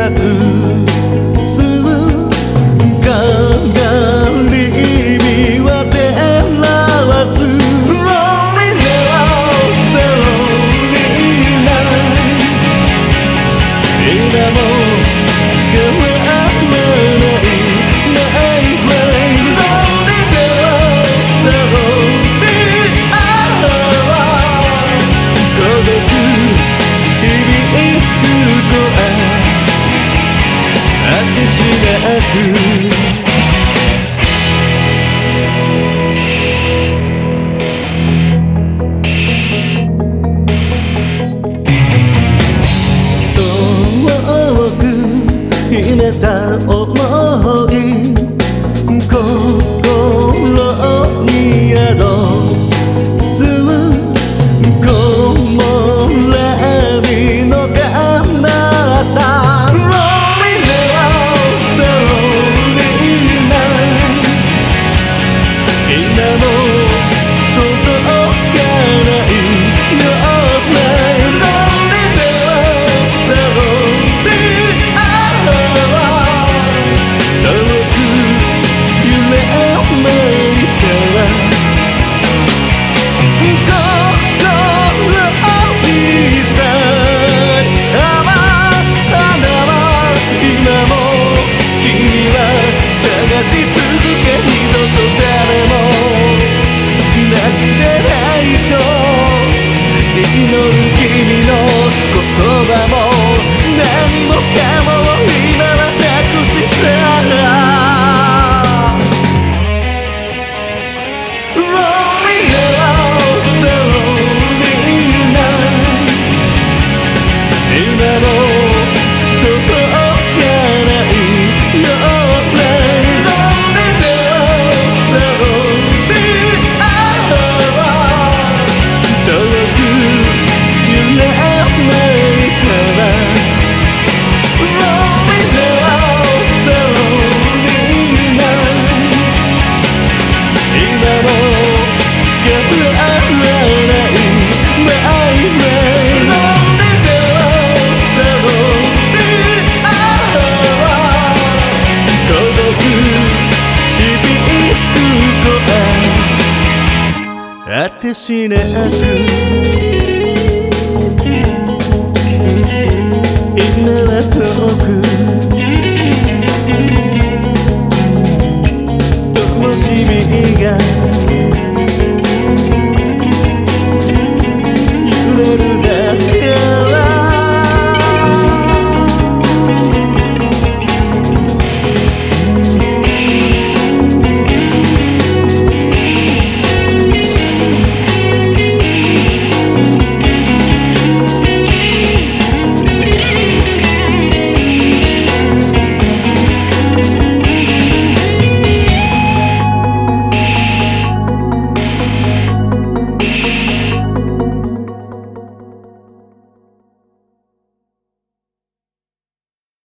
くすむ鏡には照らす Loneliness Lonely Night 今も変わらないMy friend Loneliness Lonely Night 孤独響く声果てしなく秘めた想い心に宿すむ木漏れ日の彼方 Loneliness Lonely Night 今も届かないような Loneliness Lonely遠く夢めいたら心に咲いた花は今も君は探し続け二度と誰もなくせないと祈る君の言葉も何もかも今はなくしたLoneliness Lonely Night 今も届かないような Loneliness Lonely Night 遠く夢めいたら Loneliness Lonely Night 今も変わらない My friend Loneliness Lonely Night 孤独響く声果てしなく今は遠く